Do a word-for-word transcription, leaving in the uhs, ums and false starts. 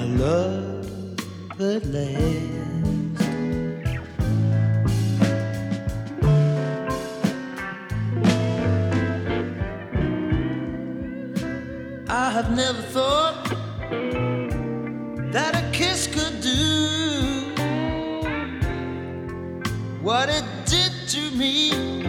my love at last. I have never thought that a kiss could do what it did to me.